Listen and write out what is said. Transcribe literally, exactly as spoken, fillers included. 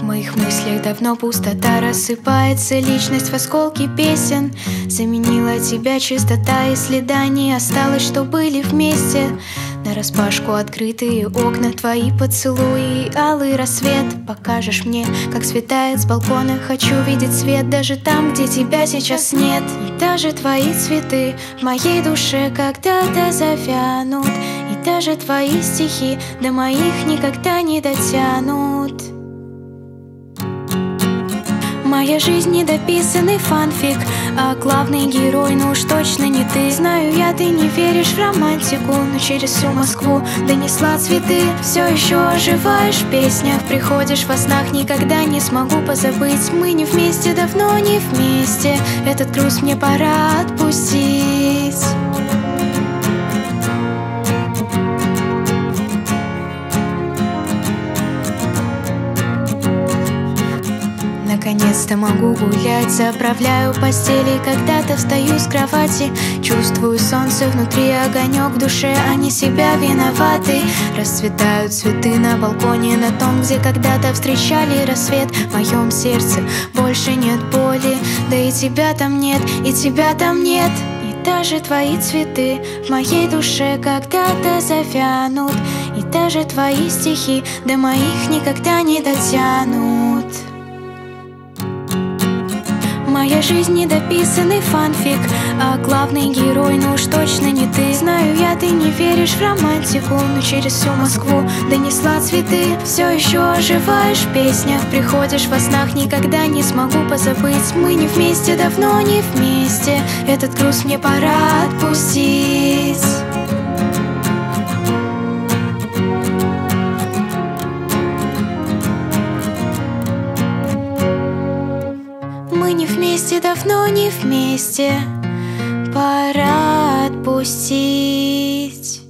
моих мыслях давно пустота рассыпается, личность в осколки песен. Заменила тебя чистота, и следа не осталось, что были вместе. Нараспашку открытые окна, твои поцелуи и алый рассвет. Покажешь мне, как светает с балкона. Хочу видеть свет даже там, где тебя сейчас нет. И даже твои цветы в моей душе когда-то завянут, и даже твои стихи до моих никогда не дотянут. Моя жизнь недописанный фанфик, а главный герой, ну уж точно не ты. Знаю я, ты не веришь в романтику, но через всю Москву донесла цветы. Все еще оживаешь в песнях, приходишь во снах, никогда не смогу позабыть. Мы не вместе, давно не вместе, этот груз мне пора отпустить. Наконец-то могу гулять, заправляю постели, когда-то встаю с кровати. Чувствую солнце внутри, огонек в душе, они себя виноваты. Расцветают цветы на балконе, на том, где когда-то встречали рассвет. В моем сердце больше нет боли, да и тебя там нет, и тебя там нет. И даже твои цветы в моей душе когда-то завянут, и даже твои стихи до моих никогда не дотянут. Моя жизнь недописанный фанфик, а главный герой, ну уж точно не ты. Знаю я, ты не веришь в романтику, но через всю Москву донесла цветы. Все еще оживаешь в песнях, приходишь во снах, никогда не смогу позабыть. Мы не вместе, давно не вместе, этот груз мне пора отпустить. Мы не вместе, давно не вместе, пора отпустить.